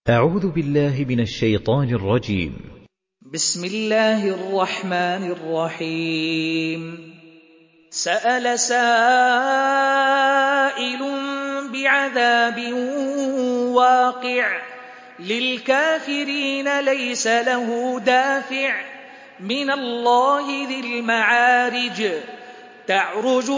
أعوذ بالله من الشيطان الرجيم. بسم الله الرحمن الرحيم. سأل سائل بعذاب واقع للكافرين ليس له دافع من الله ذي المعارج تعرج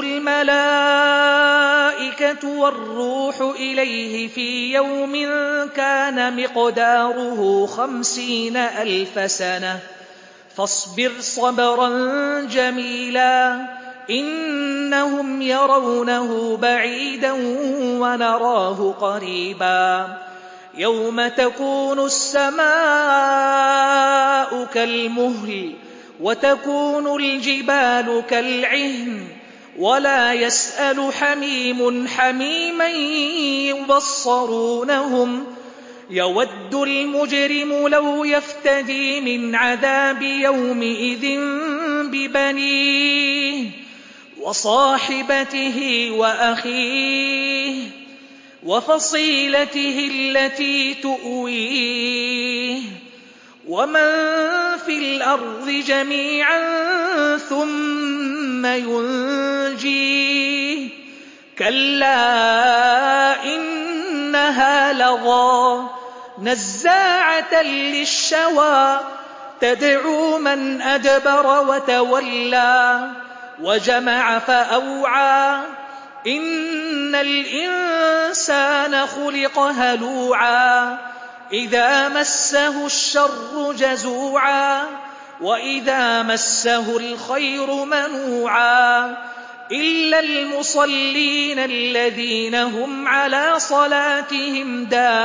الملائكة والروح إليه في يوم كان مقداره 50,000 سنة فاصبر صبرا جميلا إنهم يرونه بعيدا ونراه قريبا يوم تكون السماء كالمهل وتكون الجبال كالعهن ولا يسأل حميم حميما يبصرونهم يود المجرم لو يفتدي من عذاب يومئذ ببنيه وصاحبته وأخيه وفصيلته التي تؤويه ومن في الأرض جميعا ثم ينجيه كلا إنها لظى نزاعة للشوى تدعو من أدبر وتولى وجمع فأوعى إن الإنسان خلق هلوعا إذا مسه الشر جزوعا وإذا مسه الخير منوعا إلا المصلين الذين هم على صلاتهم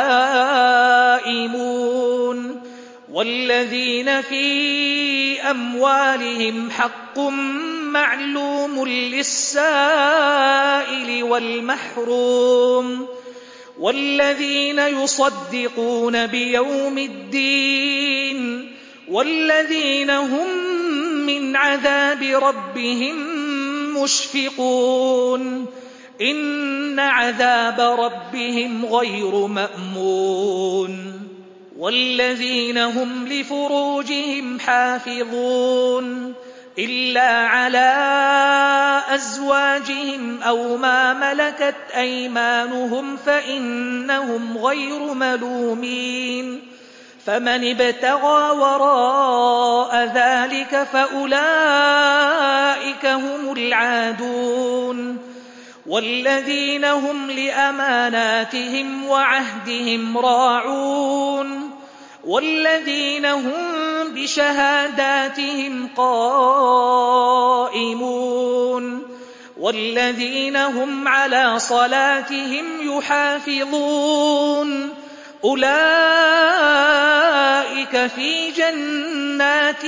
دائمون والذين في أموالهم حق معلوم للسائل والمحروم والذين يصدقون بيوم الدين والذين هم من عذاب ربهم مشفقون إن عذاب ربهم غير مأمون والذين هم لفروجهم حافظون إلا على أزواجهم أو ما ملكت أيمانهم فإنهم غير ملومين فمن ابتغى وراء ذلك فأولئك هم العادون والذين هم لأماناتهم وعهدهم راعون والذين هم بشهاداتهم قائمون والذين هم على صلاتهم يحافظون أولئك في جنات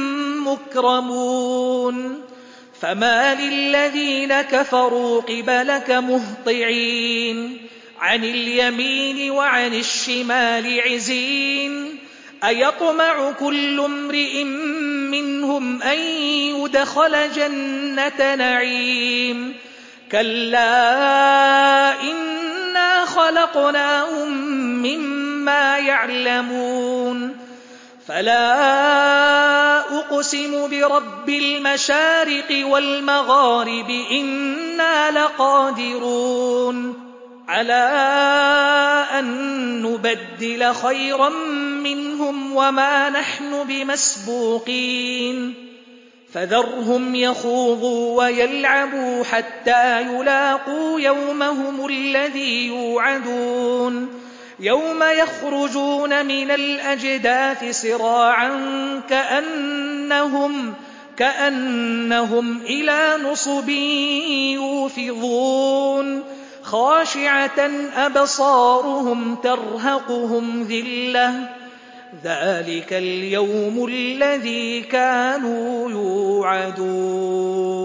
مكرمون فما للذين كفروا قبلك مهطعين عن اليمين وعن الشمال عزين أيطمع كل امرئ منهم أن يدخل جنة نعيم كلا إنا خلقناهم مما يعلمون فلا أقسم برب المشارق والمغارب إنا لقادرون على أن نبدل خيرا منهم وما نحن بمسبوقين فذرهم يخوضوا ويلعبوا حتى يلاقوا يومهم الذي يوعدون يوم يخرجون من الأجداث سراعا كأنهم إلى نصب يوفضون خاشعة أبصارهم ترهقهم ذلة ذلك اليوم الذي كانوا يوعدون